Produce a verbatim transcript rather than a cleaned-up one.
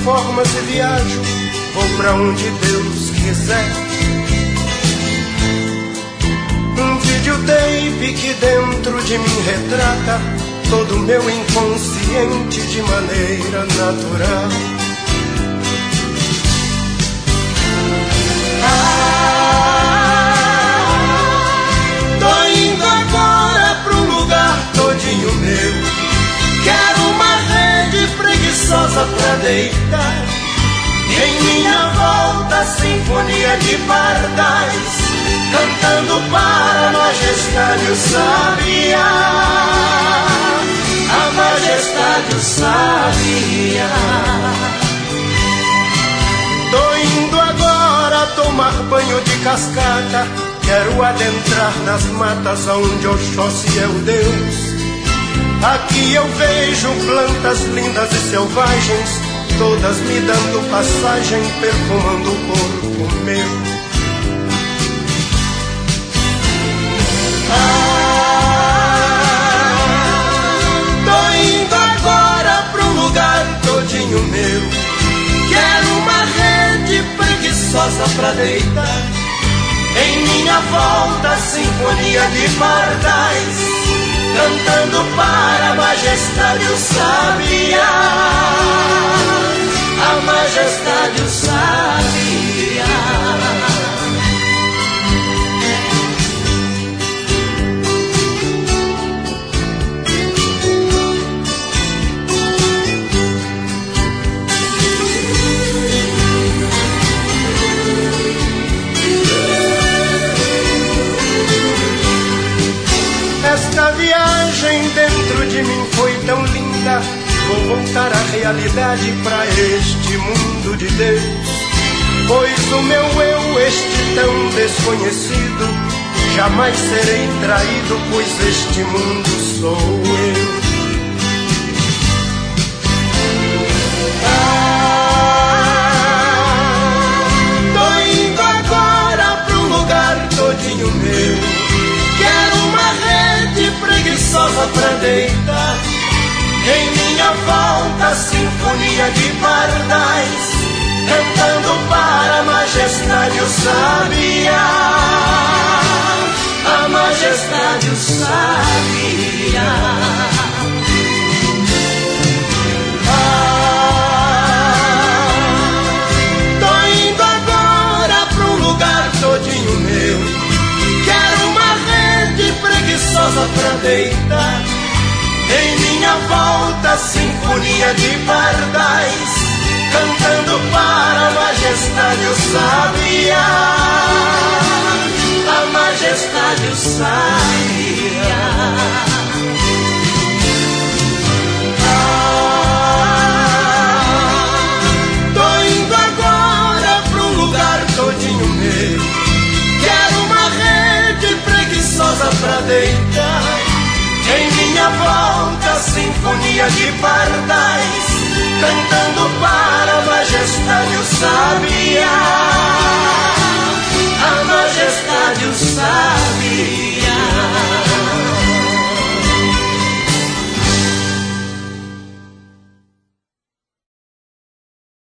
formas e viajo, vou pra onde Deus quiser. Um videotape que dentro de mim retrata todo o meu inconsciente de maneira natural. Tô indo agora pra um lugar todinho meu. Quero uma rede preguiçosa pra deitar. Em minha volta, sinfonia de pardais, cantando para a majestade o sabiá. A majestade o sabiá. Tô indo agora tomar banho de cascata. Quero adentrar nas matas onde Oxóssi é o Deus. Aqui eu vejo plantas lindas e selvagens, todas me dando passagem, perfumando o corpo meu. Ah, tô indo agora pra um lugar todinho meu. Quero uma rede preguiçosa pra deitar. Em minha volta, sinfonia de pardais, cantando para a majestade o sabiá. A majestade o sabiá. Esta viagem dentro de mim foi tão linda. Vou voltar à realidade, pra este mundo de Deus. Pois o meu eu, este tão desconhecido, jamais serei traído, pois este mundo sou eu. Ah, tô indo agora pra um lugar todinho meu. Quero uma rede preguiçosa pra deitar. Em minha volta, sinfonia de pardais, cantando para a majestade o sabiá. A majestade o sabiá. Ah, tô indo agora pra um lugar todinho meu. Quero uma rede preguiçosa pra deitar. Em minha volta, sinfonia de pardais, cantando para a majestade o sabiá. A majestade o sabiá. Ah, tô indo agora pra um lugar todinho meu. Quero uma rede preguiçosa pra deitar. Em minha volta, sinfonia de pardais, cantando para a majestade o sabiá. A majestade o sabiá.